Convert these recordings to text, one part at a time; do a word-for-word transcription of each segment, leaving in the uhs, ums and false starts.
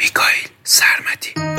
میکائیل سرمدی.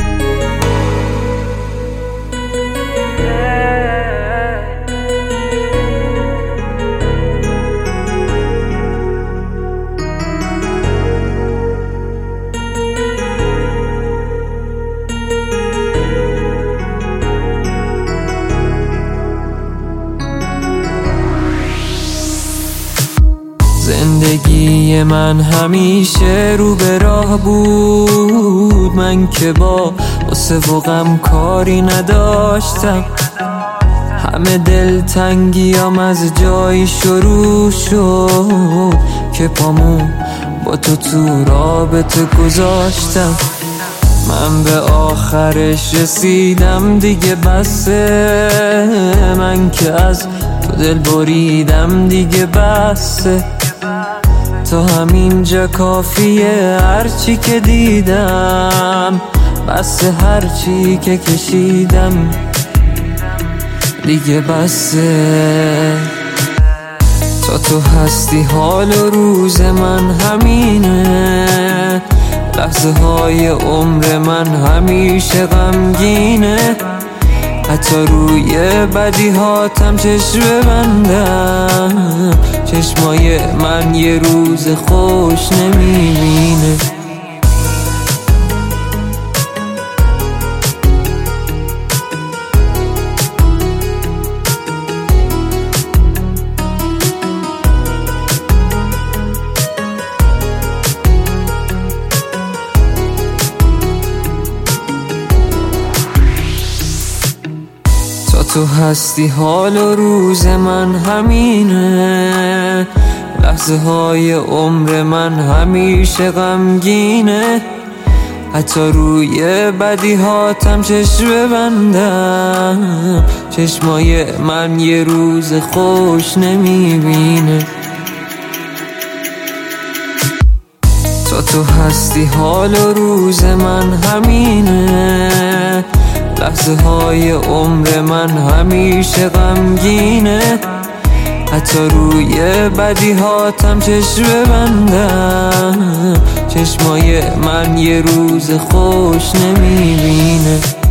زندگی من همیشه رو به راه بود، من که با غصه و غم کاری نداشتم. همه دلتنگیام از جایی شروع شد که پامو با تو تو رابطه گذاشتم. من به آخرش رسیدم دیگه بسه، من که از تو دل بریدم دیگه بسه. تا همینجا کافیه هرچی که دیدم، بسه هرچی که کشیدم دیگه بسه. تا تو هستی حال و روز من همینه، لحظه های عمر من همیشه غمگینه. حتی روی بدی هاتم چشم ببندم، چشمای من یه روز خوش نمیبینه. تو هستی حال و روز من همینه، لحظه های عمر من همیشه غمگینه. حتی روی بدی هاتم چشم ببندم، چشمای من یه روز خوش نمیبینه. تا تو هستی حال و روز من همینه، لحظه های عمر من همیشه غمگینه. حتی روی بدی هاتم چشم ببندم، چشمای من یه روز خوش نمیبینه.